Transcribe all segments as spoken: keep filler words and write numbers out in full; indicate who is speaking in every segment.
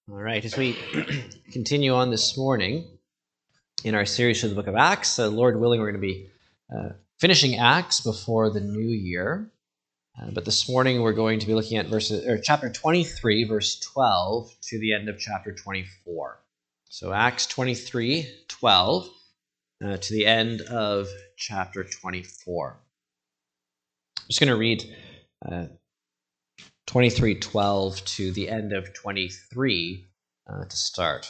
Speaker 1: All right, as we continue on this morning in our series through the book of Acts, uh, Lord willing, we're going to be uh, finishing Acts before the new year. Uh, but this morning we're going to be looking at verses, or chapter twenty-three, verse twelve, to the end of chapter twenty-four. So Acts twenty-three, twelve, uh, to the end of chapter twenty-four. I'm just going to read uh, twenty-three, twelve to the end of twenty-three uh, to start.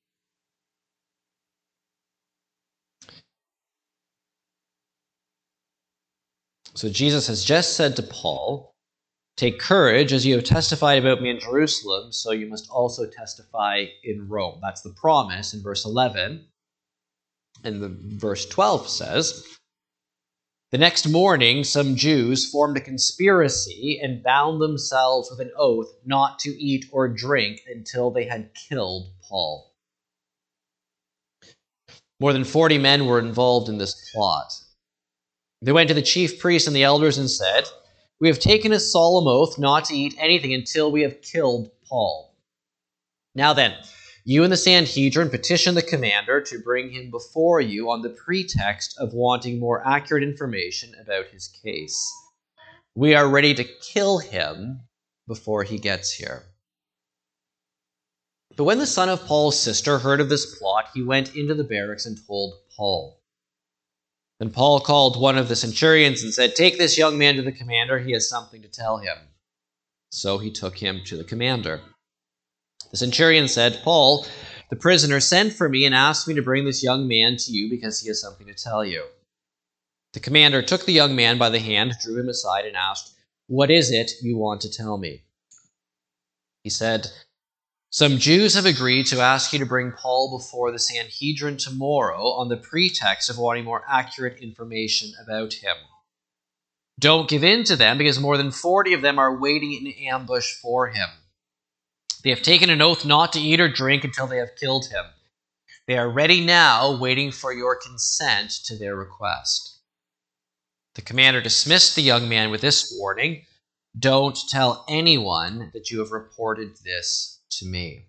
Speaker 1: So Jesus has just said to Paul, "Take courage, as you have testified about me in Jerusalem, so you must also testify in Rome." That's the promise in verse eleven. And the verse twelve says, "The next morning some Jews formed a conspiracy and bound themselves with an oath not to eat or drink until they had killed Paul." More than forty men were involved in this plot. They went to the chief priests and the elders and said, "We have taken a solemn oath not to eat anything until we have killed Paul. Now then, you and the Sanhedrin petition the commander to bring him before you on the pretext of wanting more accurate information about his case. We are ready to kill him before he gets here." But when the son of Paul's sister heard of this plot, he went into the barracks and told Paul. Then Paul called one of the centurions and said, "Take this young man to the commander. He has something to tell him." So he took him to the commander. The centurion said, "Paul, the prisoner, sent for me and asked me to bring this young man to you because he has something to tell you." The commander took the young man by the hand, drew him aside, and asked, "What is it you want to tell me?" He said, "Some Jews have agreed to ask you to bring Paul before the Sanhedrin tomorrow on the pretext of wanting more accurate information about him. Don't give in to them, because more than forty of them are waiting in ambush for him. They have taken an oath not to eat or drink until they have killed him. They are ready now, waiting for your consent to their request." The commander dismissed the young man with this warning: "Don't tell anyone that you have reported this to me."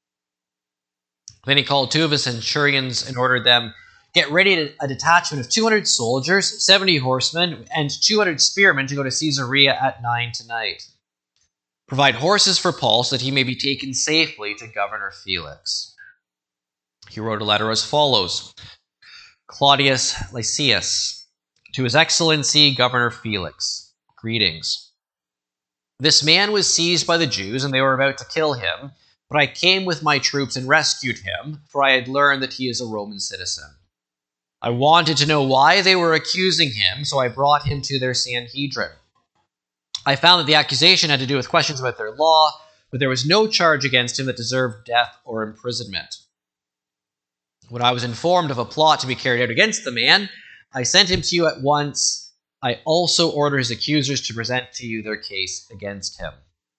Speaker 1: Then he called two of his centurions and ordered them, "Get ready a detachment of two hundred soldiers, seventy horsemen, and two hundred spearmen to go to Caesarea at nine tonight. Provide horses for Paul so that he may be taken safely to Governor Felix." He wrote a letter as follows: "Claudius Lysias, to His Excellency Governor Felix, greetings. This man was seized by the Jews, and they were about to kill him, but I came with my troops and rescued him, for I had learned that he is a Roman citizen. I wanted to know why they were accusing him, so I brought him to their Sanhedrin. I found that the accusation had to do with questions about their law, but there was no charge against him that deserved death or imprisonment. When I was informed of a plot to be carried out against the man, I sent him to you at once. I also order his accusers to present to you their case against him."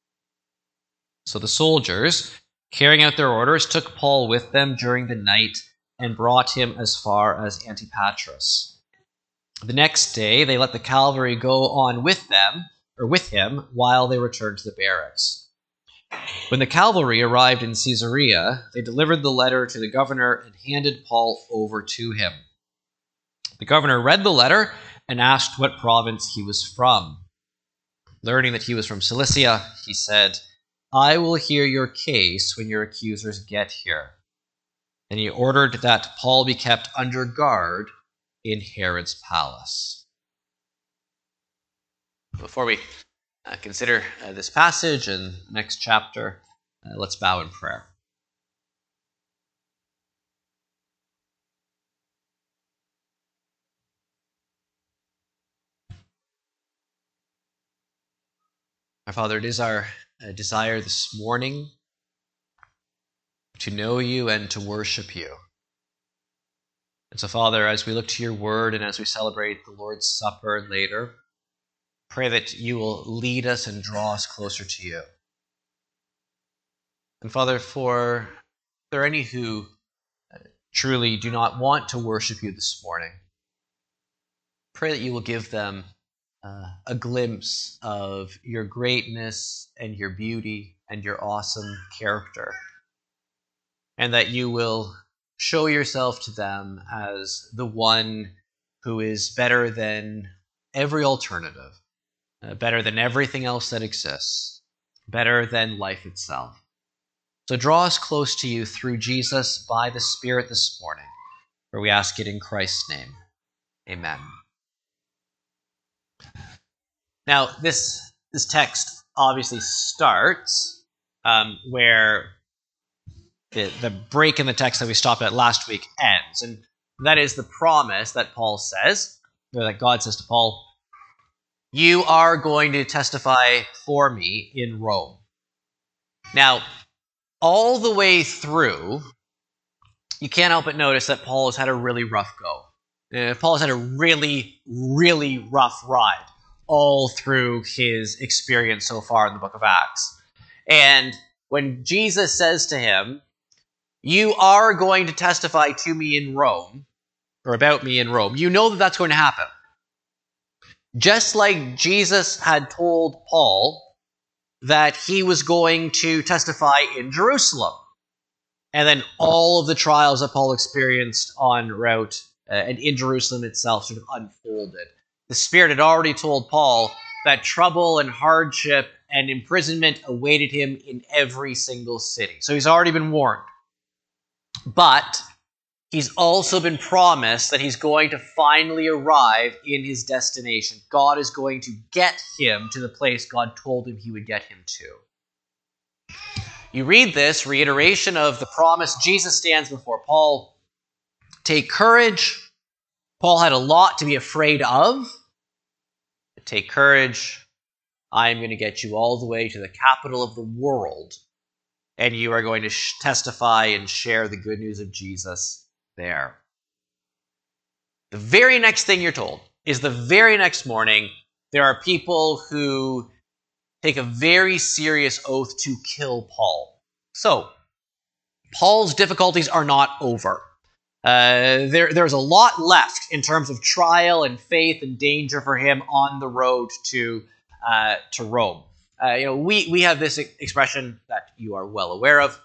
Speaker 1: So the soldiers, carrying out their orders, took Paul with them during the night and brought him as far as Antipatris. The next day, they let the cavalry go on with them, or with him, while they returned to the barracks. When the cavalry arrived in Caesarea, they delivered the letter to the governor and handed Paul over to him. The governor read the letter and asked what province he was from. Learning that he was from Cilicia, he said, "I will hear your case when your accusers get here." Then he ordered that Paul be kept under guard in Herod's palace. Before we uh, consider uh, this passage and the next chapter, uh, let's bow in prayer. Our Father, it is our uh, desire this morning to know you and to worship you. And so, Father, as we look to your word and as we celebrate the Lord's Supper later, pray that you will lead us and draw us closer to you. And Father, for if there are any who truly do not want to worship you this morning, pray that you will give them uh, a glimpse of your greatness and your beauty and your awesome character, and that you will show yourself to them as the one who is better than every alternative, uh, better than everything else that exists, better than life itself. So draw us close to you through Jesus by the Spirit this morning, for we ask it in Christ's name. Amen. Now, this, this text obviously starts um, where the, the break in the text that we stopped at last week ends. And that is the promise that Paul says, or that God says to Paul, you are going to testify for me in Rome. Now, all the way through, you can't help but notice that Paul has had a really rough go. Uh, Paul has had a really, really rough ride all through his experience so far in the book of Acts. And when Jesus says to him, you are going to testify to me in Rome, or about me in Rome, you know that that's going to happen. Just like Jesus had told Paul that he was going to testify in Jerusalem. And then all of the trials that Paul experienced en route uh, and in Jerusalem itself sort of unfolded. The Spirit had already told Paul that trouble and hardship and imprisonment awaited him in every single city. So he's already been warned. But he's also been promised that he's going to finally arrive in his destination. God is going to get him to the place God told him he would get him to. You read this reiteration of the promise. Jesus stands before Paul. Take courage. Paul had a lot to be afraid of. But take courage. I am going to get you all the way to the capital of the world, and you are going to sh- testify and share the good news of Jesus there. The very next thing you're told is the very next morning, there are people who take a very serious oath to kill Paul. So, Paul's difficulties are not over. Uh, there, there's a lot left in terms of trial and faith and danger for him on the road to uh, to Rome. Uh, you know, we we have this expression that you are well aware of.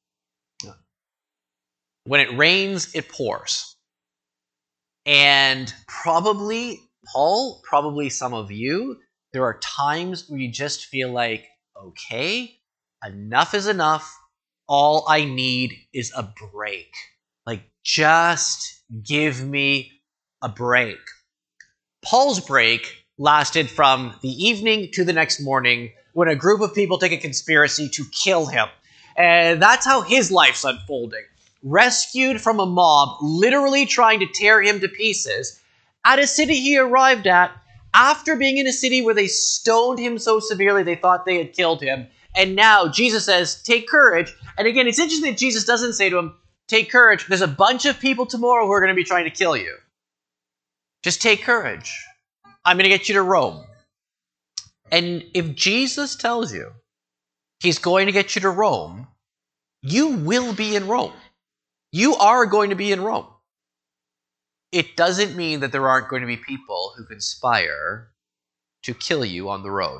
Speaker 1: When it rains, it pours. And probably, Paul, probably some of you, there are times where you just feel like, okay, enough is enough. All I need is a break. Like, just give me a break. Paul's break lasted from the evening to the next morning when a group of people take a conspiracy to kill him. And that's how his life's unfolding. Rescued from a mob literally trying to tear him to pieces at a city he arrived at after being in a city where they stoned him so severely they thought they had killed him. And now Jesus says, take courage. And again, it's interesting that Jesus doesn't say to him, take courage. There's a bunch of people tomorrow who are going to be trying to kill you. Just take courage. I'm going to get you to Rome. And if Jesus tells you he's going to get you to Rome, you will be in Rome. You are going to be in Rome. It doesn't mean that there aren't going to be people who conspire to kill you on the road.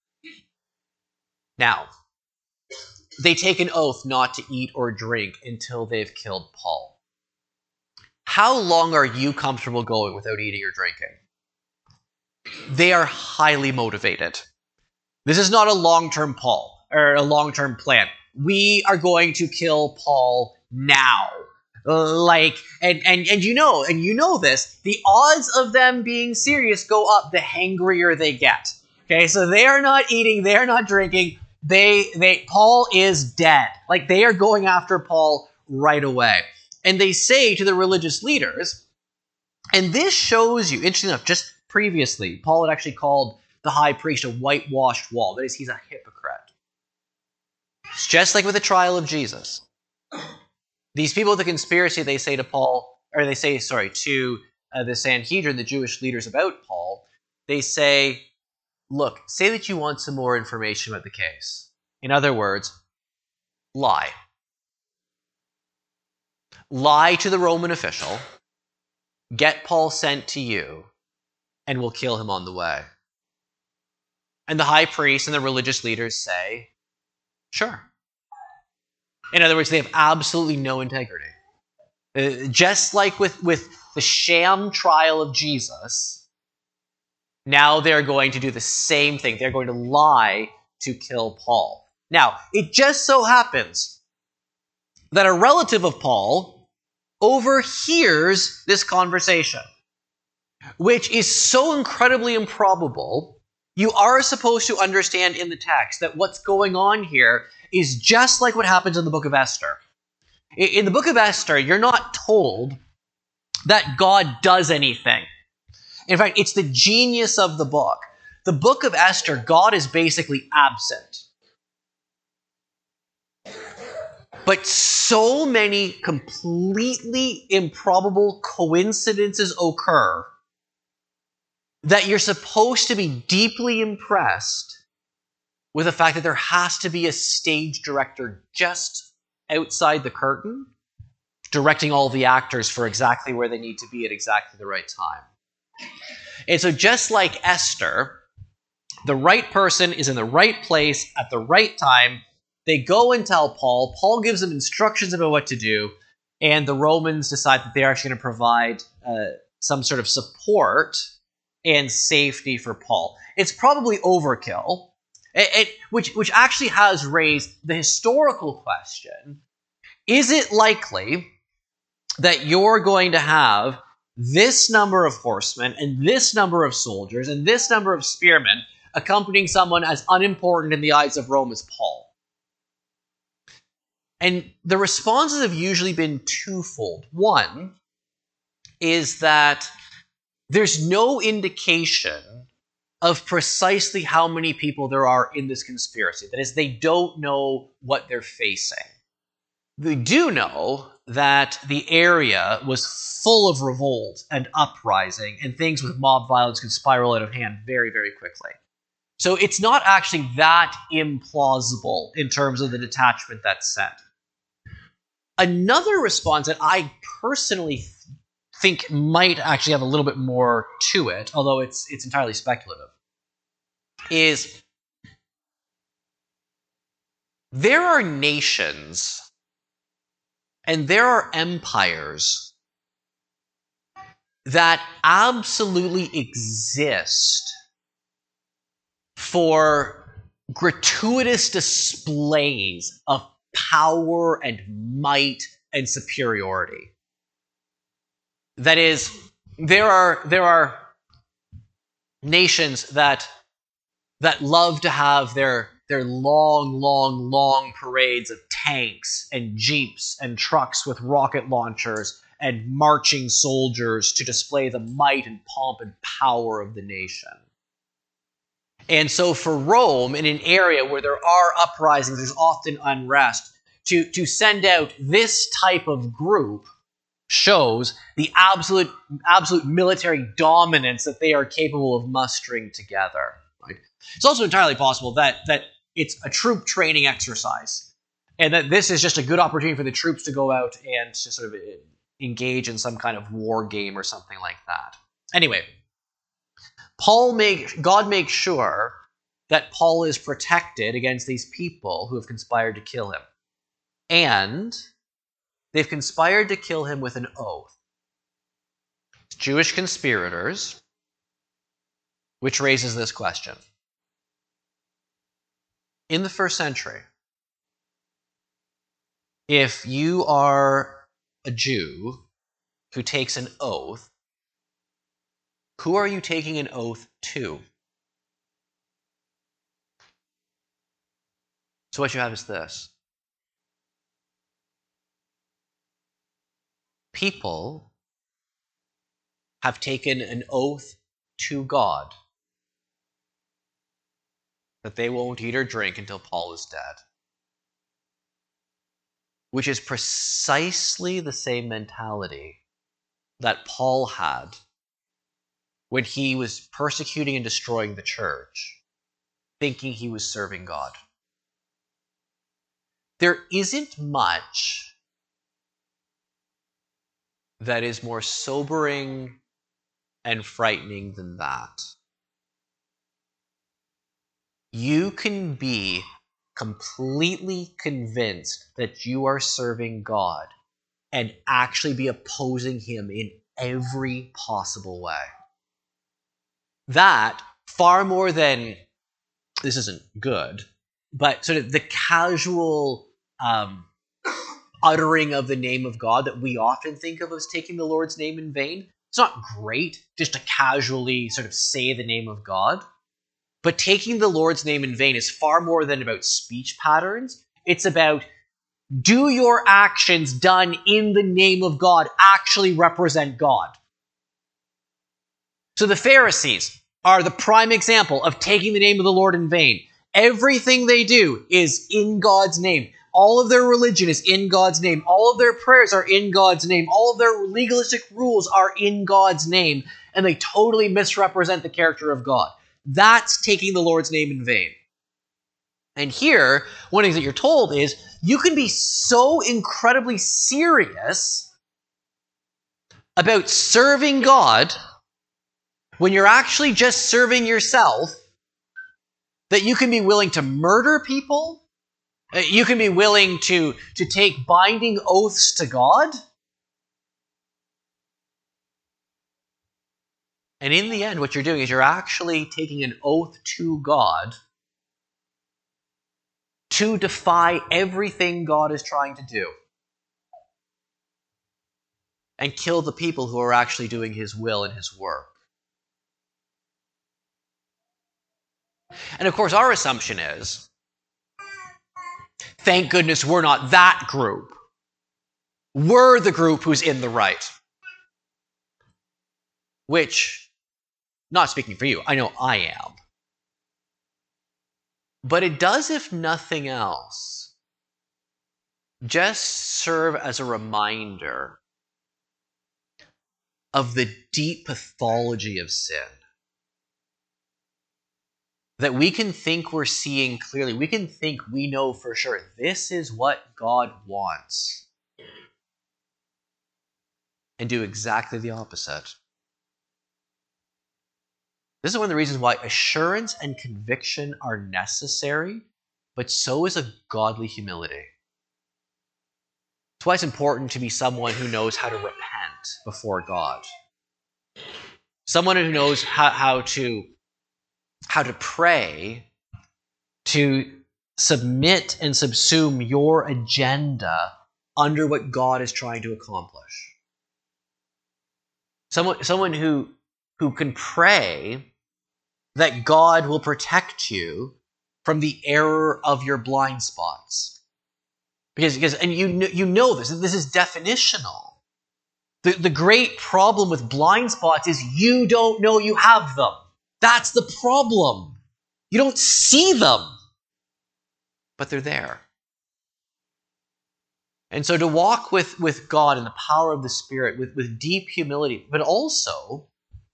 Speaker 1: Now, they take an oath not to eat or drink until they've killed Paul. How long are you comfortable going without eating or drinking? They are highly motivated. This is not a long-term Paul or a long-term plan. We are going to kill Paul now. Like, and, and, and you know, and you know this, the odds of them being serious go up the hangrier they get. Okay, so they are not eating, they are not drinking, they, they, Paul is dead. Like, they are going after Paul right away. And they say to the religious leaders, and this shows you, interesting enough, just previously, Paul had actually called the high priest a whitewashed wall. That is, he's a hypocrite. It's just like with the trial of Jesus. These people with the conspiracy, they say to Paul, or they say, sorry, to uh, the Sanhedrin, the Jewish leaders about Paul, they say, look, say that you want some more information about the case. In other words, lie. Lie to the Roman official, get Paul sent to you, and we'll kill him on the way. And the high priest and the religious leaders say, sure. In other words, they have absolutely no integrity. Uh, just like with, with the sham trial of Jesus, now they're going to do the same thing. They're going to lie to kill Paul. Now, it just so happens that a relative of Paul overhears this conversation, which is so incredibly improbable. You are supposed to understand in the text that what's going on here is just like what happens in the book of Esther. In the book of Esther, you're not told that God does anything. In fact, it's the genius of the book. The book of Esther, God is basically absent. But so many completely improbable coincidences occur that you're supposed to be deeply impressed with the fact that there has to be a stage director just outside the curtain directing all the actors for exactly where they need to be at exactly the right time. And so just like Esther, the right person is in the right place at the right time. They go and tell Paul. Paul gives them instructions about what to do, and the Romans decide that they're actually going to provide uh, some sort of support and safety for Paul. It's probably overkill, it, it, which, which actually has raised the historical question: is it likely that you're going to have this number of horsemen and this number of soldiers and this number of spearmen accompanying someone as unimportant in the eyes of Rome as Paul? And the responses have usually been twofold. One is that there's no indication of precisely how many people there are in this conspiracy. That is, they don't know what they're facing. They do know that the area was full of revolt and uprising, and things with mob violence could spiral out of hand very, very quickly. So it's not actually that implausible in terms of the detachment that's sent. Another response that I personally think might actually have a little bit more to it, although it's it's entirely speculative, is there are nations and there are empires that absolutely exist for gratuitous displays of power and might and superiority. That is, there are there are nations that that love to have their their long, long, long parades of tanks and jeeps and trucks with rocket launchers and marching soldiers to display the might and pomp and power of the nation. And so for Rome, in an area where there are uprisings, there's often unrest, to, to send out this type of group shows the absolute, absolute military dominance that they are capable of mustering together. Right? It's also entirely possible that, that it's a troop training exercise, and that this is just a good opportunity for the troops to go out and to sort of engage in some kind of war game or something like that. Anyway, Paul make, God makes sure that Paul is protected against these people who have conspired to kill him. And they've conspired to kill him with an oath. It's Jewish conspirators, which raises this question. In the first century, if you are a Jew who takes an oath, who are you taking an oath to? So what you have is this. People have taken an oath to God that they won't eat or drink until Paul is dead, which is precisely the same mentality that Paul had when he was persecuting and destroying the church, thinking he was serving God. There isn't much that is more sobering and frightening than that. You can be completely convinced that you are serving God and actually be opposing him in every possible way. That, far more than, this isn't good, but sort of the casual um, uttering of the name of God that we often think of as taking the Lord's name in vain. It's not great just to casually sort of say the name of God. But taking the Lord's name in vain is far more than about speech patterns. It's about, do your actions done in the name of God actually represent God? So the Pharisees are the prime example of taking the name of the Lord in vain. Everything they do is in God's name. All of their religion is in God's name. All of their prayers are in God's name. All of their legalistic rules are in God's name. And they totally misrepresent the character of God. That's taking the Lord's name in vain. And here, one thing that you're told is, you can be so incredibly serious about serving God when you're actually just serving yourself, that you can be willing to murder people, you can be willing to, to take binding oaths to God. And in the end, what you're doing is you're actually taking an oath to God to defy everything God is trying to do and kill the people who are actually doing his will and his work. And of course, our assumption is, thank goodness we're not that group. We're the group who's in the right. Which, not speaking for you, I know I am. But it does, if nothing else, just serve as a reminder of the deep pathology of sin. That we can think we're seeing clearly. We can think we know for sure. This is what God wants. And do exactly the opposite. This is one of the reasons why assurance and conviction are necessary, but so is a godly humility. That's why it's important to be someone who knows how to repent before God. Someone who knows how, how to how to pray, to submit and subsume your agenda under what God is trying to accomplish. Someone, someone who, who can pray that God will protect you from the error of your blind spots. Because, because and you, you know this, this is definitional. The, the great problem with blind spots is you don't know you have them. That's the problem. You don't see them, but they're there. And so to walk with, with God in the power of the Spirit, with, with deep humility, but also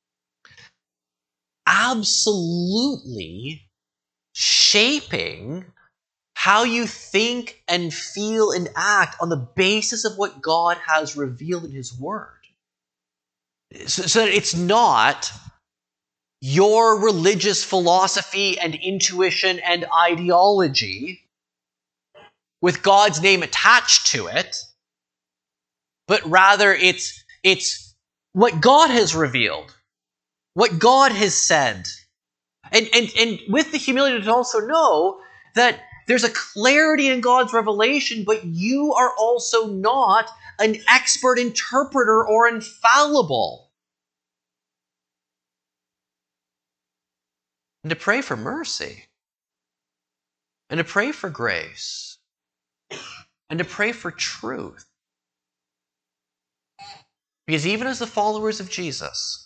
Speaker 1: absolutely shaping how you think and feel and act on the basis of what God has revealed in His Word. So, so that it's not your religious philosophy and intuition and ideology with God's name attached to it, but rather it's, it's what God has revealed, what God has said. And, and, and with the humility to also know that there's a clarity in God's revelation, but you are also not an expert interpreter or infallible. And to pray for mercy, and to pray for grace, and to pray for truth. Because even as the followers of Jesus,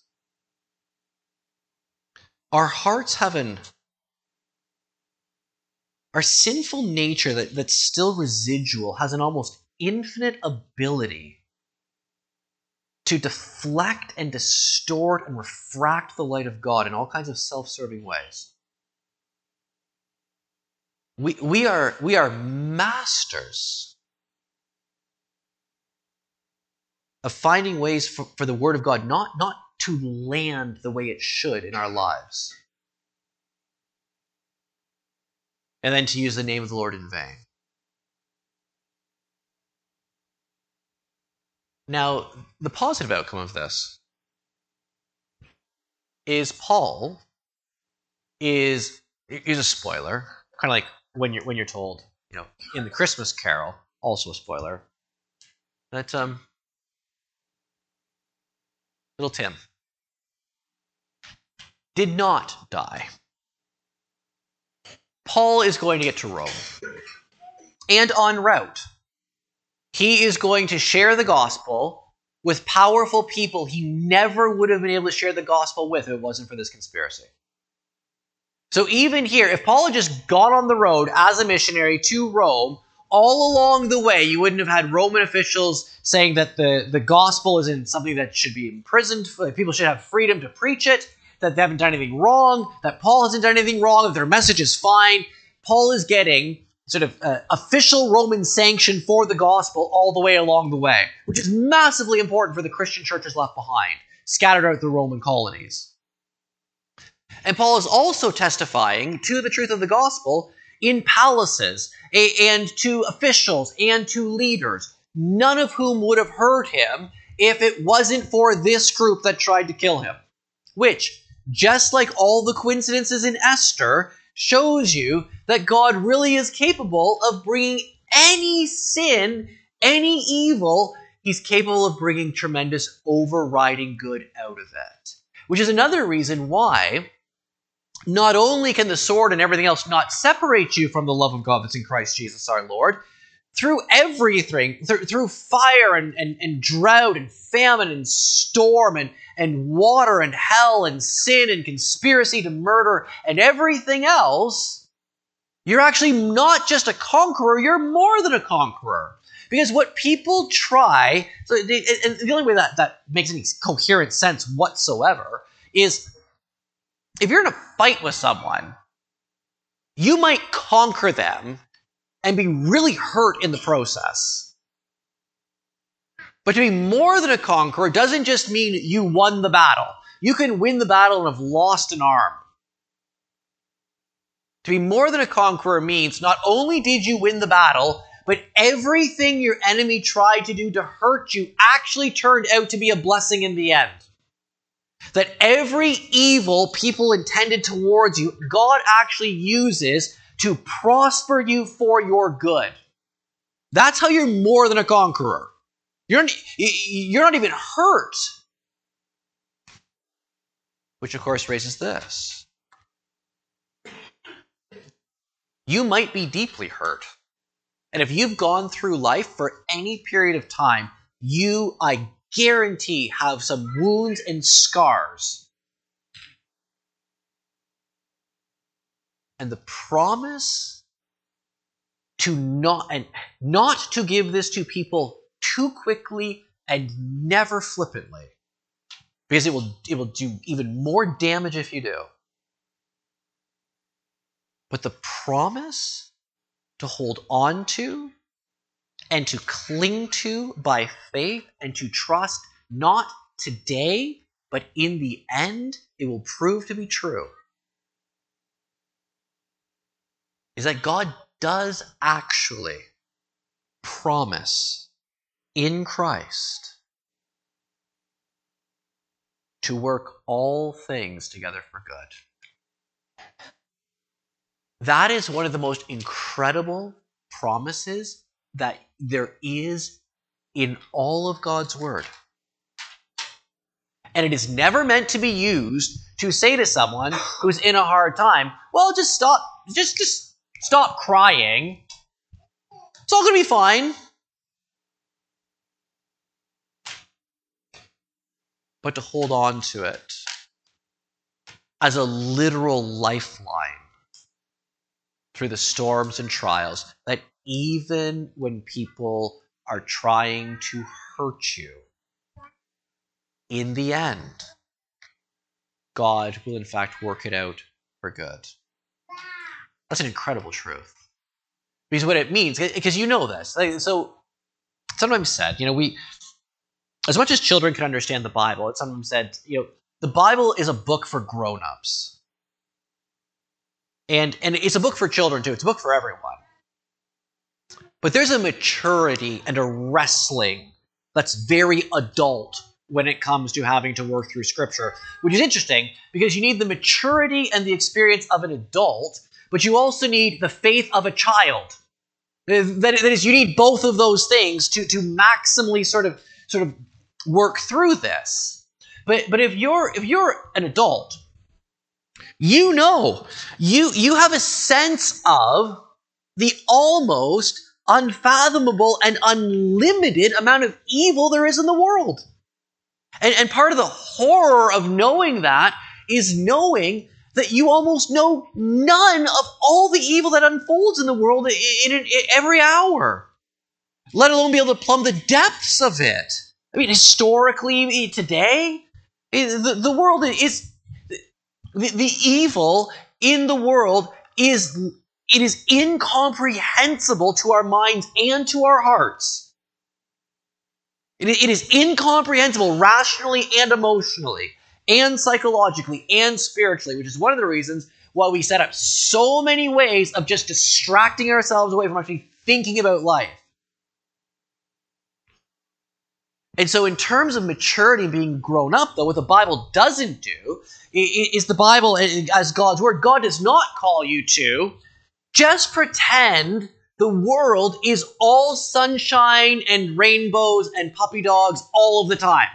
Speaker 1: our hearts have an, our sinful nature that, that's still residual has an almost infinite ability to deflect and distort and refract the light of God in all kinds of self-serving ways. We, we, are, we are masters of finding ways for, for the Word of God not, not to land the way it should in our lives. and then to use the name of the Lord in vain. Now, the positive outcome of this is Paul is, is a spoiler, kind of like when you're when you're told, you know, in the Christmas Carol, also a spoiler, that um, little Tim did not die. Paul is going to get to Rome, and en route, he is going to share the gospel with powerful people he never would have been able to share the gospel with if it wasn't for this conspiracy. So even here, if Paul had just gone on the road as a missionary to Rome, all along the way, you wouldn't have had Roman officials saying that the, the gospel isn't something that should be imprisoned, people should have freedom to preach it, that they haven't done anything wrong, that Paul hasn't done anything wrong, that their message is fine. Paul is getting sort of uh, official Roman sanction for the gospel all the way along the way, which is massively important for the Christian churches left behind, scattered out the Roman colonies. And Paul is also testifying to the truth of the gospel in palaces and to officials and to leaders, none of whom would have heard him if it wasn't for this group that tried to kill him, which, just like all the coincidences in Esther, shows you that God really is capable of bringing any sin, any evil, he's capable of bringing tremendous overriding good out of it. Which is another reason why not only can the sword and everything else not separate you from the love of God that's in Christ Jesus our Lord, through everything, through, through fire and, and, and drought and famine and storm and, and water and hell and sin and conspiracy to murder and everything else, you're actually not just a conqueror, you're more than a conqueror. Because what people try, so they, and the only way that, that makes any coherent sense whatsoever is if you're in a fight with someone, you might conquer them and be really hurt in the process. But to be more than a conqueror doesn't just mean you won the battle. You can win the battle and have lost an arm. To be more than a conqueror means not only did you win the battle, but everything your enemy tried to do to hurt you actually turned out to be a blessing in the end. That every evil people intended towards you, God actually uses to prosper you for your good. That's how you're more than a conqueror. You're, you're not even hurt. Which, of course, raises this. You might be deeply hurt. And if you've gone through life for any period of time, you, I guarantee, have some wounds and scars. And the promise to not, and not to give this to people too quickly and never flippantly, because it will, it will do even more damage if you do. But the promise to hold on to and to cling to by faith and to trust not today, but in the end, it will prove to be true, is that God does actually promise in Christ to work all things together for good. That is one of the most incredible promises that there is in all of God's Word. And it is never meant to be used to say to someone who's in a hard time, well, just stop, just, just stop crying. It's all going to be fine. But to hold on to it as a literal lifeline through the storms and trials, that even when people are trying to hurt you, in the end, God will in fact work it out for good. That's an incredible truth. Because what it means, because you know this, so sometimes said, you know, we, as much as children can understand the Bible, it's sometimes said, you know, the Bible is a book for grown-ups. And, and it's a book for children, too. It's a book for everyone. But there's a maturity and a wrestling that's very adult when it comes to having to work through Scripture, which is interesting because you need the maturity and the experience of an adult, but you also need the faith of a child. That, that is, you need both of those things to, to maximally sort of sort of work through this. But but if you're if you're an adult, you know, you you have a sense of the almost unfathomable and unlimited amount of evil there is in the world. And, and part of the horror of knowing that is knowing that you almost know none of all the evil that unfolds in the world in, in, in every hour, let alone be able to plumb the depths of it. I mean, historically, today, the, the world is, the, the evil in the world is, it is incomprehensible to our minds and to our hearts. It, it is incomprehensible rationally and emotionally, and psychologically and spiritually, which is one of the reasons why we set up so many ways of just distracting ourselves away from actually thinking about life. And so in terms of maturity and being grown up, though, what the Bible doesn't do is the Bible, as God's word, God does not call you to just pretend the world is all sunshine and rainbows and puppy dogs all of the time.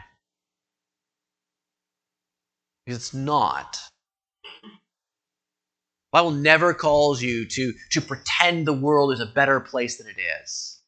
Speaker 1: It's not. The Bible never calls you to, to pretend the world is a better place than it is.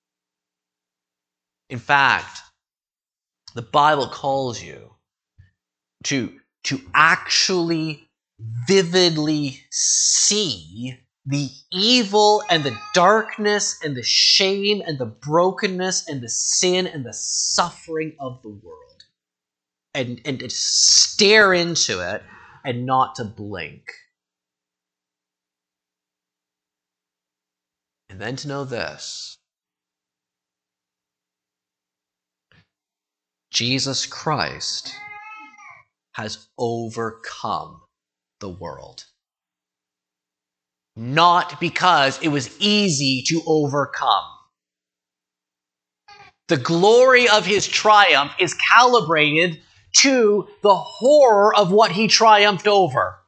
Speaker 1: In fact, the Bible calls you to, to actually vividly see the evil and the darkness and the shame and the brokenness and the sin and the suffering of the world. And, and to stare into it and not to blink. And then to know this: Jesus Christ has overcome the world. Not because it was easy to overcome. The glory of his triumph is calibrated to the horror of what he triumphed over.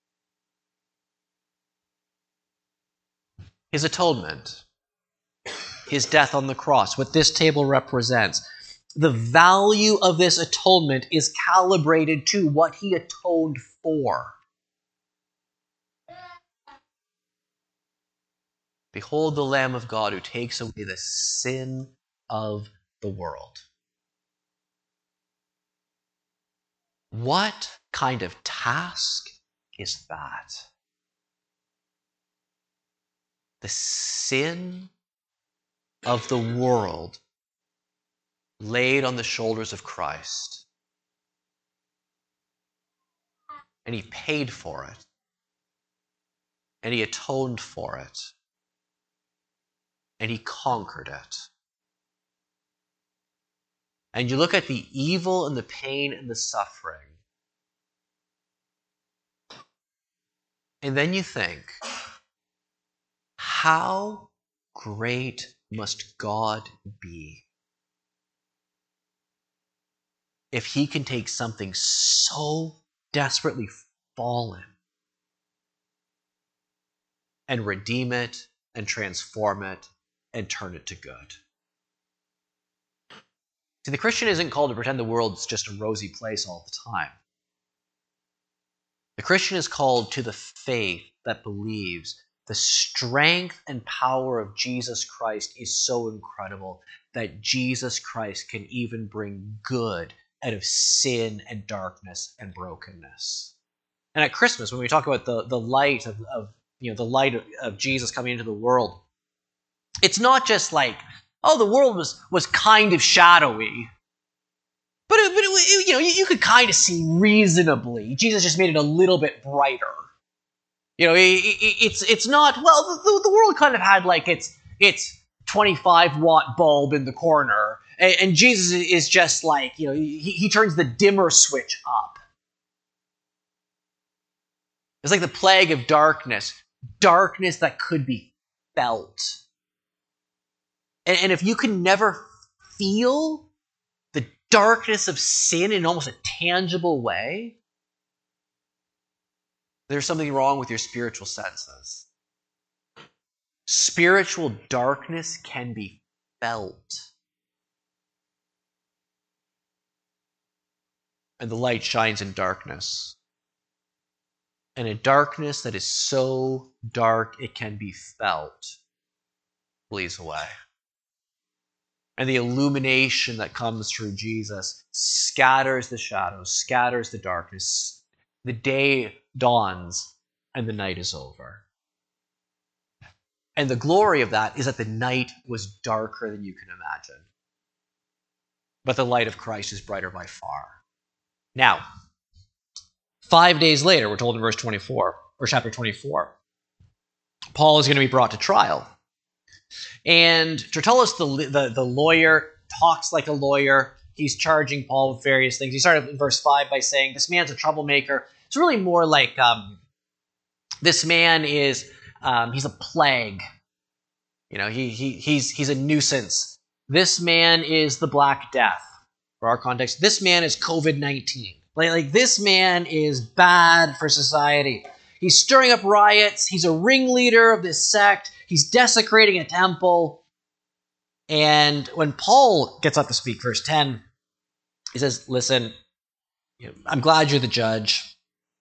Speaker 1: His atonement, his death on the cross, what this table represents. The value of this atonement is calibrated to what he atoned for. Behold the Lamb of God who takes away the sin of the world. What kind of task is that? The sin of the world laid on the shoulders of Christ. And he paid for it. And he atoned for it. And he conquered it. And you look at the evil and the pain and the suffering. And then you think, how great must God be if he can take something so desperately fallen and redeem it and transform it and turn it to good. See, the Christian isn't called to pretend the world's just a rosy place all the time. The Christian is called to the faith that believes the strength and power of Jesus Christ is so incredible that Jesus Christ can even bring good out of sin and darkness and brokenness. And at Christmas, when we talk about the, the light of, of you know the light of, of Jesus coming into the world, it's not just like, oh, the world was was kind of shadowy, but it, but it, you know you, you could kind of see reasonably. Jesus just made it a little bit brighter. You know, it, it, it's it's not well. The, the world kind of had like its its twenty-five watt bulb in the corner, and, and Jesus is just like, you know he, he turns the dimmer switch up. It's like the plague of darkness, darkness that could be felt. And, and if you can never feel the darkness of sin in almost a tangible way, there's something wrong with your spiritual senses. Spiritual darkness can be felt. And the light shines in darkness. And a darkness that is so dark it can be felt flees away. And the illumination that comes through Jesus scatters the shadows, scatters the darkness. The day dawns and the night is over. And the glory of that is that the night was darker than you can imagine. But the light of Christ is brighter by far. Now, five days later, we're told in verse twenty-four, or chapter twenty-four, Paul is going to be brought to trial. And Tertullus, the, the, the lawyer, talks like a lawyer. He's charging Paul with various things. He started in verse five by saying, this man's a troublemaker. It's really more like um, this man is, um, he's a plague. You know, he, he he's he's a nuisance. This man is the Black Death. For our context, this man is covid nineteen. Like, like this man is bad for society. He's stirring up riots. He's a ringleader of this sect. He's desecrating a temple. And when Paul gets up to speak, verse ten, he says, listen, I'm glad you're the judge.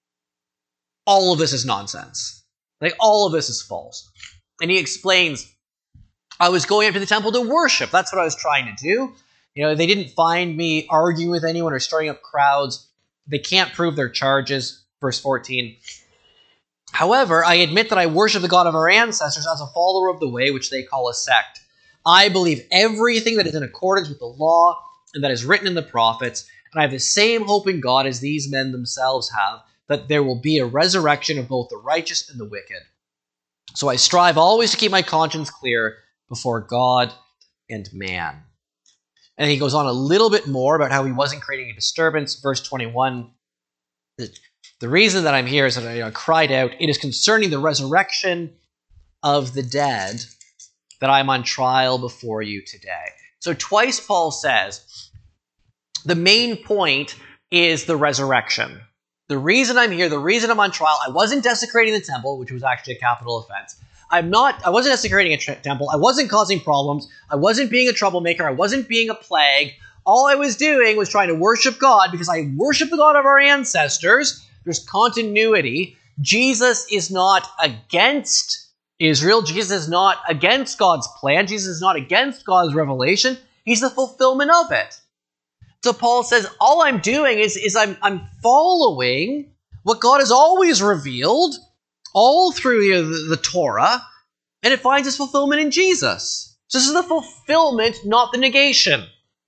Speaker 1: All of this is nonsense. Like, all of this is false. And he explains, I was going up to the temple to worship. That's what I was trying to do. You know, they didn't find me arguing with anyone or stirring up crowds. They can't prove their charges. Verse fourteen. However, I admit that I worship the God of our ancestors as a follower of the way, which they call a sect. I believe everything that is in accordance with the law and that is written in the prophets, and I have the same hope in God as these men themselves have, that there will be a resurrection of both the righteous and the wicked. So I strive always to keep my conscience clear before God and man. And he goes on a little bit more about how he wasn't creating a disturbance. Verse twenty-one, the, the reason that I'm here is that I you know, cried out, it is concerning the resurrection of the dead that I'm on trial before you today. So twice Paul says, the main point is the resurrection. The reason I'm here, the reason I'm on trial, I wasn't desecrating the temple, which was actually a capital offense. I'm not, I wasn't desecrating a tra- temple. I wasn't causing problems. I wasn't being a troublemaker. I wasn't being a plague. All I was doing was trying to worship God because I worship the God of our ancestors. There's continuity. Jesus is not against Israel. Jesus is not against God's plan. Jesus is not against God's revelation. He's the fulfillment of it. So Paul says, all I'm doing is, is I'm, I'm following what God has always revealed all through you know, the, the Torah, and it finds its fulfillment in Jesus. So this is the fulfillment, not the negation.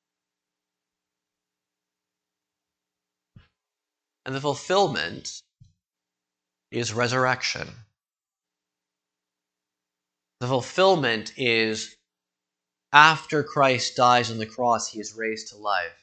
Speaker 1: And the fulfillment is resurrection. The fulfillment is after Christ dies on the cross, he is raised to life.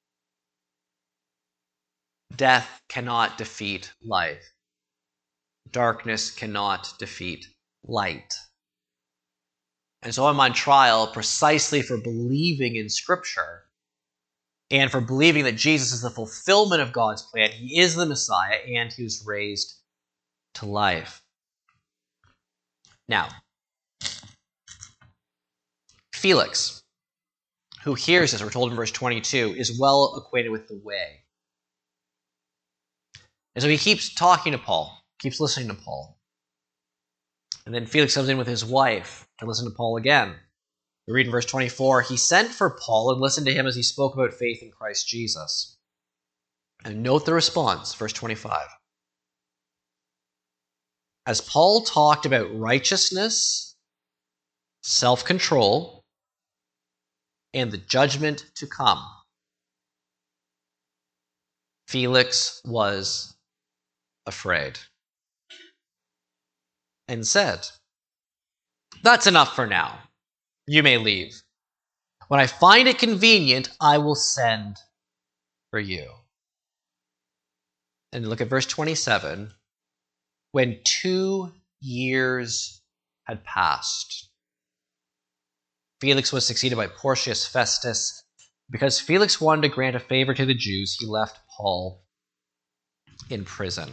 Speaker 1: Death cannot defeat life. Darkness cannot defeat light. And so I'm on trial precisely for believing in Scripture and for believing that Jesus is the fulfillment of God's plan. He is the Messiah and he was raised to life. Now, Felix, who hears this, we're told in verse twenty-two, is well acquainted with the way. And so he keeps talking to Paul, keeps listening to Paul. And then Felix comes in with his wife to listen to Paul again. We read in verse twenty-four, he sent for Paul and listened to him as he spoke about faith in Christ Jesus. And note the response, verse twenty-five. As Paul talked about righteousness, self-control, and the judgment to come, Felix was afraid and said, that's enough for now. You may leave. When I find it convenient, I will send for you. And look at verse twenty-seven. when two years had passed, Felix was succeeded by Porcius Festus. Because Felix wanted to grant a favor to the Jews, he left Paul in prison.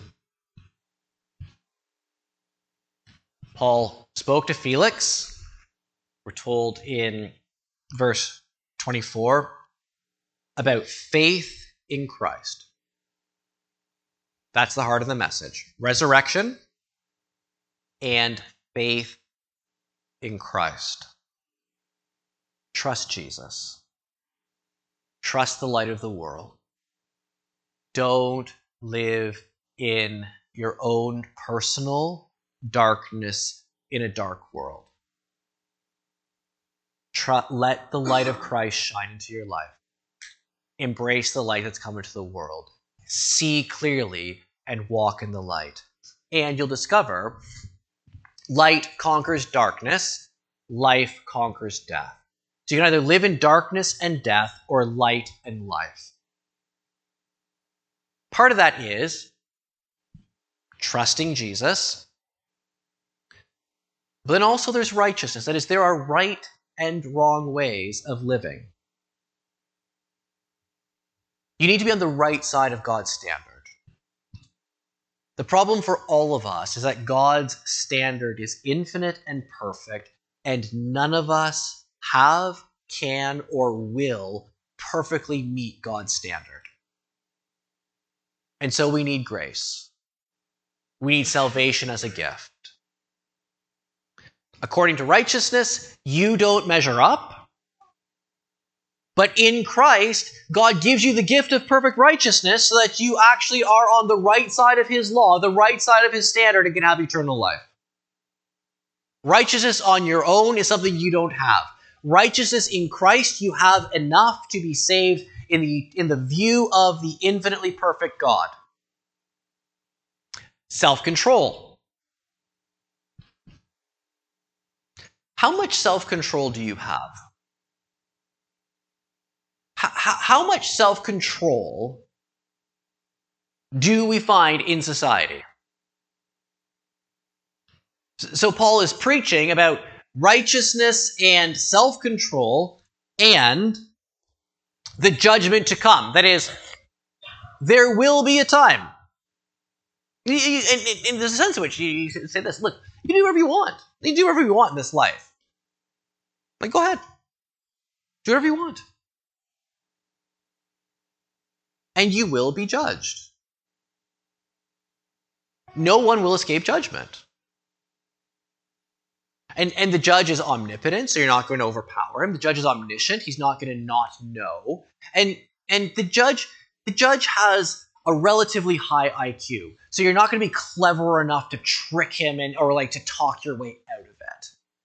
Speaker 1: Paul spoke to Felix. We're told in verse twenty-four about faith in Christ. That's the heart of the message. Resurrection and faith in Christ. Trust Jesus. Trust the light of the world. Don't live in your own personal darkness in a dark world. Try, let the light of Christ shine into your life. Embrace the light that's come into the world. See clearly and walk in the light. And you'll discover light conquers darkness, life conquers death. So you can either live in darkness and death or light and life. Part of that is trusting Jesus. But then also there's righteousness. That is, there are right and wrong ways of living. You need to be on the right side of God's standard. The problem for all of us is that God's standard is infinite and perfect, and none of us have, can, or will perfectly meet God's standard. And so we need grace. We need salvation as a gift. According to righteousness, you don't measure up. But in Christ, God gives you the gift of perfect righteousness so that you actually are on the right side of his law, the right side of his standard, and can have eternal life. Righteousness on your own is something you don't have. Righteousness in Christ, you have enough to be saved in the, in the view of the infinitely perfect God. Self-control. How much self-control do you have? How, how much self-control do we find in society? So Paul is preaching about righteousness and self-control and the judgment to come. That is, there will be a time. In, in, in the sense in which you say this, look, you can do whatever you want. You can do whatever you want in this life. Like, go ahead. Do whatever you want. And you will be judged. No one will escape judgment. And, and the judge is omnipotent, so you're not going to overpower him. The judge is omniscient. He's not going to not know. And, and the judge, the judge has a relatively high I Q. So you're not going to be clever enough to trick him and, or like to talk your way out of it.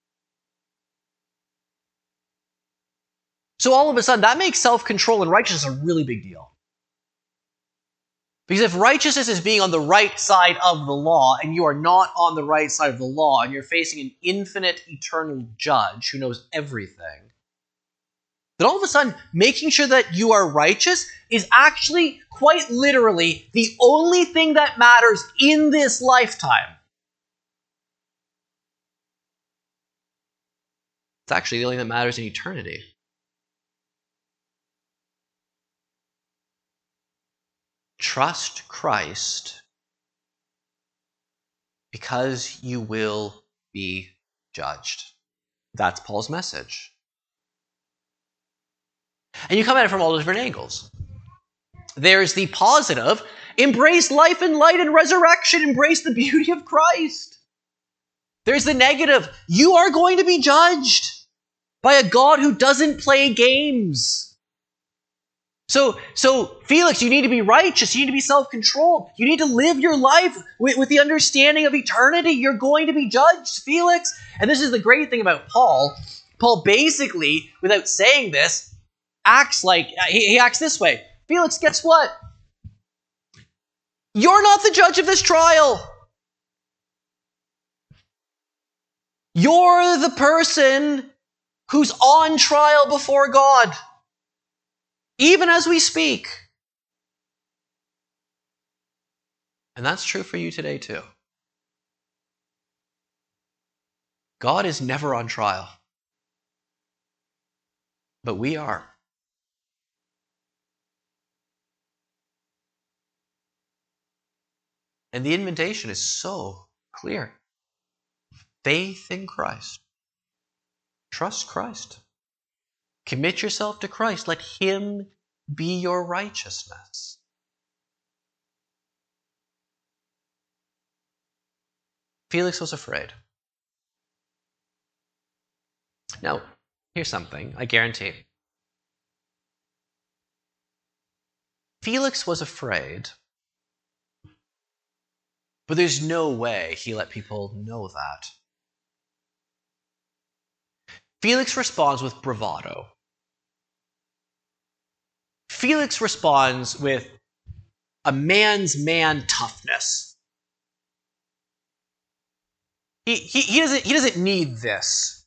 Speaker 1: So all of a sudden, that makes self-control and righteousness a really big deal. Because if righteousness is being on the right side of the law, and you are not on the right side of the law, and you're facing an infinite, eternal judge who knows everything, then all of a sudden, making sure that you are righteous is actually, quite literally, the only thing that matters in this lifetime. It's actually the only thing that matters in eternity. Trust Christ because you will be judged. That's Paul's message. And you come at it from all different angles. There's the positive, embrace life and light and resurrection, embrace the beauty of Christ. There's the negative, you are going to be judged by a God who doesn't play games. So, so Felix, you need to be righteous. You need to be self-controlled. You need to live your life with, with the understanding of eternity. You're going to be judged, Felix. And this is the great thing about Paul. Paul basically, without saying this, acts like, he, he acts this way. Felix, guess what? You're not the judge of this trial. You're the person who's on trial before God. Even as we speak. And that's true for you today too. God is never on trial. But we are. And the invitation is so clear. Faith in Christ. Trust Christ. Commit yourself to Christ. Let Him be your righteousness. Felix was afraid. Now, here's something I guarantee. Felix was afraid, but there's no way he let people know that. Felix responds with bravado. Felix responds with a man's man toughness. He, he, he, doesn't, he doesn't need this.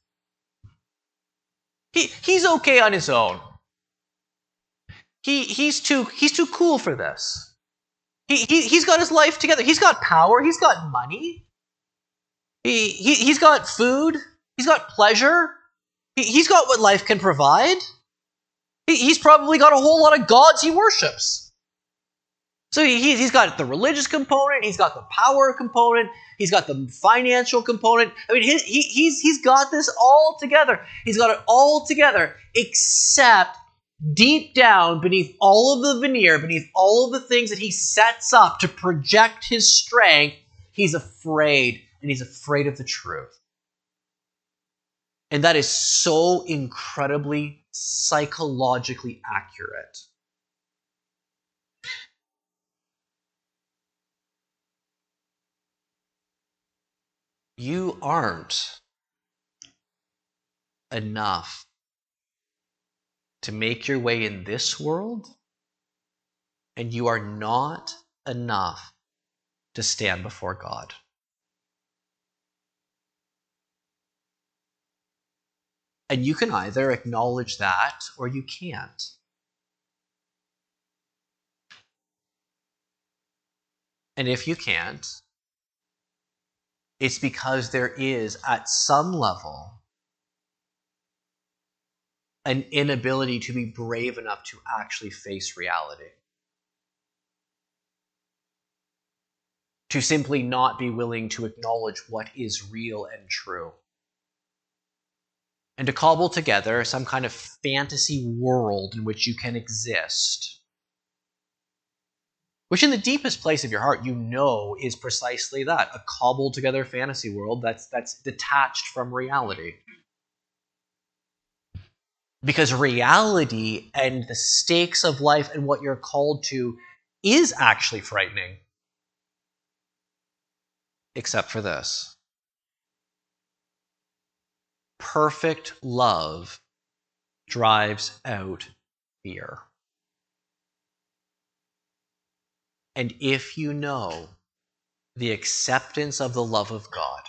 Speaker 1: He, he's okay on his own. He, he's, too, he's too cool for this. He, he, he's got his life together. He's got power. He's got money. He, he, he's got food. He's got pleasure. He, he's got what life can provide. He, he's probably got a whole lot of gods he worships. So he, he's got the religious component. He's got the power component. He's got the financial component. I mean, his, he, he's, he's got this all together. He's got it all together, except deep down beneath all of the veneer, beneath all of the things that he sets up to project his strength, he's afraid, and he's afraid of the truth. And that is so incredibly psychologically accurate. You aren't enough to make your way in this world, and you are not enough to stand before God. And you can either acknowledge that or you can't. And if you can't, it's because there is, at some level, an inability to be brave enough to actually face reality. To simply not be willing to acknowledge what is real and true. And to cobble together some kind of fantasy world in which you can exist. Which in the deepest place of your heart you know is precisely that. A cobbled together fantasy world that's, that's detached from reality. Because reality and the stakes of life and what you're called to is actually frightening. Except for this. Perfect love drives out fear. And if you know the acceptance of the love of God,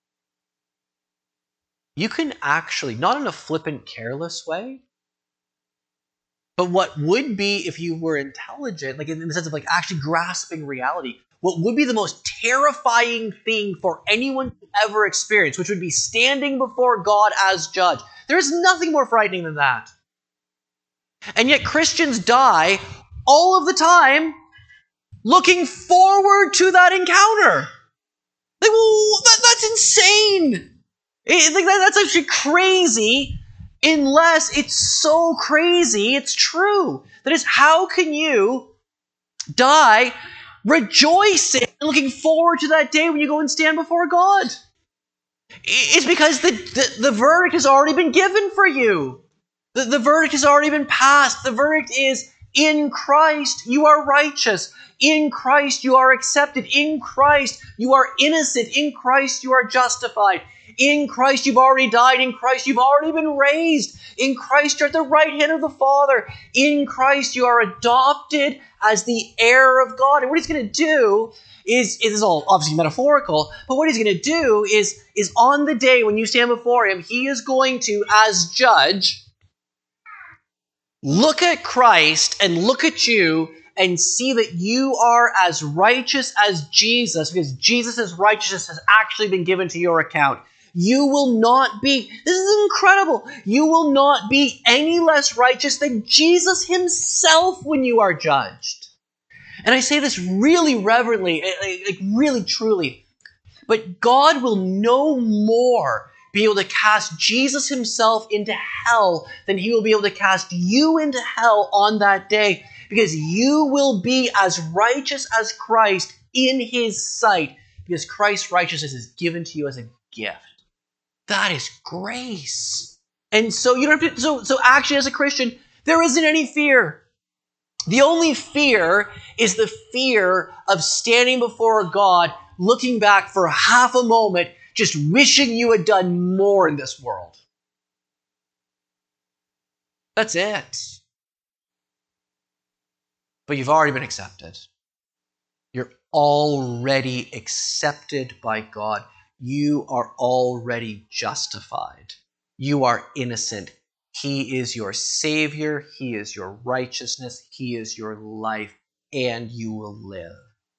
Speaker 1: you can actually, not in a flippant, careless way, but what would be, if you were intelligent, like in the sense of like actually grasping reality, what would be the most terrifying thing for anyone to ever experience, which would be standing before God as judge. There is nothing more frightening than that. And yet Christians die all of the time looking forward to that encounter. Like, well, that, that's insane. It, like, that, that's actually crazy, unless it's so crazy it's true. That is, how can you die rejoicing and looking forward to that day when you go and stand before God? It's because the, the, the verdict has already been given for you. The, the verdict has already been passed. The verdict is, in Christ you are righteous. In Christ you are accepted. In Christ you are innocent. In Christ you are justified. In Christ you've already died. In Christ you've already been raised. In Christ you're at the right hand of the Father. In Christ you are adopted as the heir of God. And what he's going to do is, it is all obviously metaphorical, but what he's going to do is, is on the day when you stand before him, he is going to, as judge, look at Christ and look at you and see that you are as righteous as Jesus, because Jesus' righteousness has actually been given to your account. You will not be, this is incredible, you will not be any less righteous than Jesus himself when you are judged. And I say this really reverently, like really truly, but God will no more be able to cast Jesus himself into hell than he will be able to cast you into hell on that day, because you will be as righteous as Christ in his sight, because Christ's righteousness is given to you as a gift. That is grace. And so you don't have to, so, so actually as a Christian, there isn't any fear. The only fear is the fear of standing before God, looking back for half a moment, just wishing you had done more in this world. That's it. But you've already been accepted. You're already accepted by God. You are already justified. You are innocent. He is your Savior. He is your righteousness. He is your life. And you will live.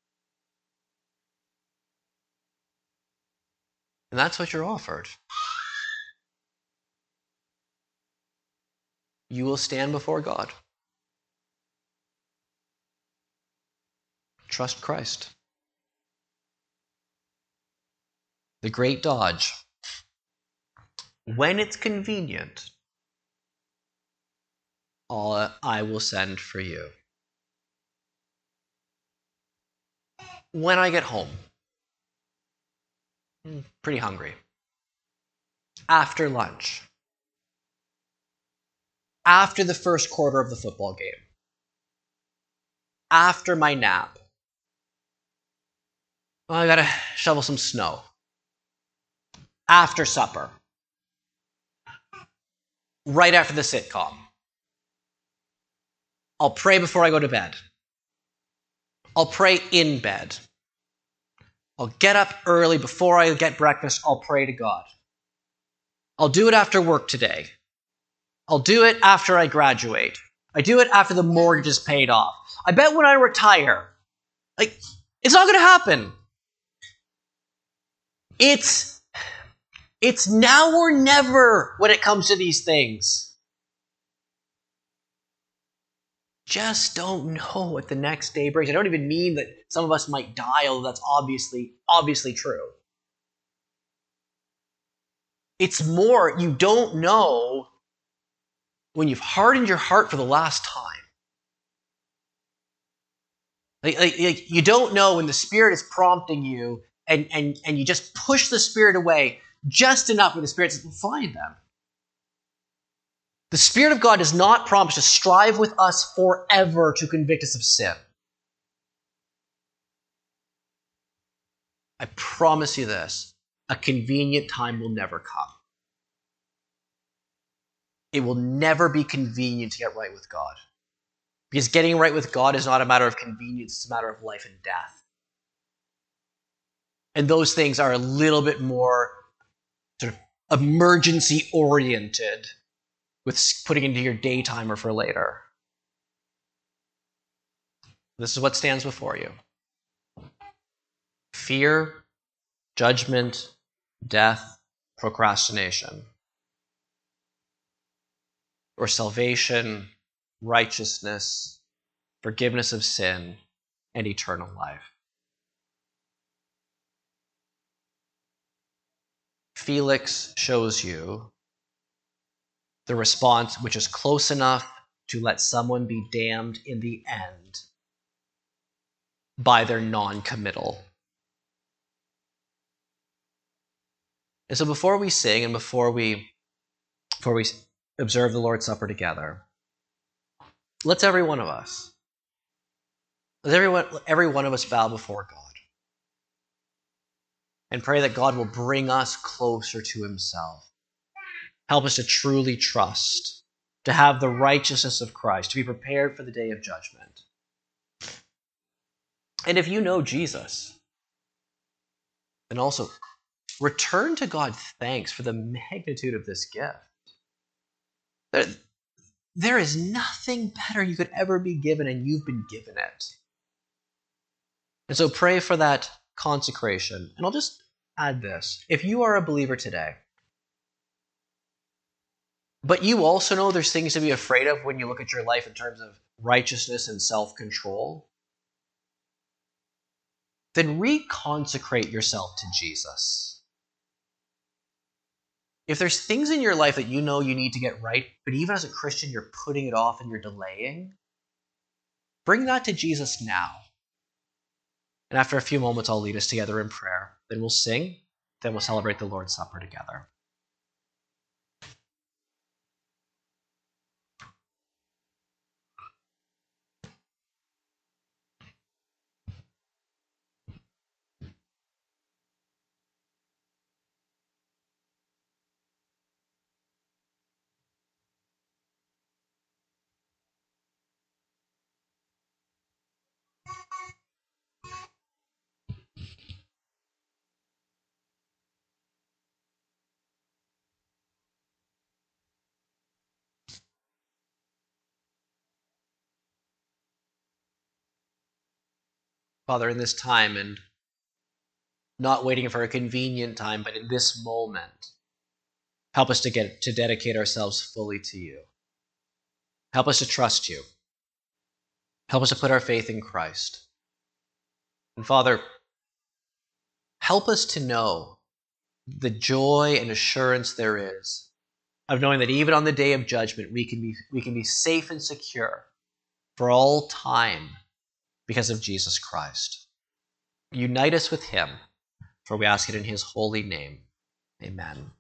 Speaker 1: And that's what you're offered. You will stand before God. Trust Christ. The great dodge. When it's convenient, all I will send for you. When I get home, I'm pretty hungry. After lunch. After the first quarter of the football game. After my nap. Well, I gotta shovel some snow. After supper. Right after the sitcom. I'll pray before I go to bed. I'll pray in bed. I'll get up early before I get breakfast. I'll pray to God. I'll do it after work today. I'll do it after I graduate. I do it after the mortgage is paid off. I bet when I retire, like, it's not going to happen. It's, it's now or never when it comes to these things. Just don't know what the next day brings. I don't even mean that some of us might die, although that's obviously, obviously true. It's more, you don't know when you've hardened your heart for the last time. Like, like, like you don't know when the Spirit is prompting you and, and, and you just push the Spirit away just enough where the Spirit says, find them. The Spirit of God does not promise to strive with us forever to convict us of sin. I promise you this, a convenient time will never come. It will never be convenient to get right with God. Because getting right with God is not a matter of convenience, it's a matter of life and death. And those things are a little bit more sort of emergency-oriented with putting into your day timer for later. This is what stands before you. Fear, judgment, death, procrastination. Or salvation, righteousness, forgiveness of sin, and eternal life. Felix shows you the response which is close enough to let someone be damned in the end by their non-committal. And so before we sing and before we, before we observe the Lord's Supper together, let's every one of us, let's everyone, every one of us bow before God and pray that God will bring us closer to himself. Help us to truly trust, to have the righteousness of Christ, to be prepared for the day of judgment. And if you know Jesus, then also return to God thanks for the magnitude of this gift. There, there is nothing better you could ever be given, and you've been given it. And so pray for that consecration. And I'll just add this. If you are a believer today, but you also know there's things to be afraid of when you look at your life in terms of righteousness and self-control, then reconsecrate yourself to Jesus. If there's things in your life that you know you need to get right, but even as a Christian you're putting it off and you're delaying, bring that to Jesus now. And after a few moments, I'll lead us together in prayer. Then we'll sing, then we'll celebrate the Lord's Supper together. Father, in this time, and not waiting for a convenient time, but in this moment, help us to get to dedicate ourselves fully to you. Help us to trust you. Help us to put our faith in Christ. And Father, help us to know the joy and assurance there is of knowing that even on the day of judgment, we can be, we can be safe and secure for all time because of Jesus Christ. Unite us with him, for we ask it in his holy name. Amen.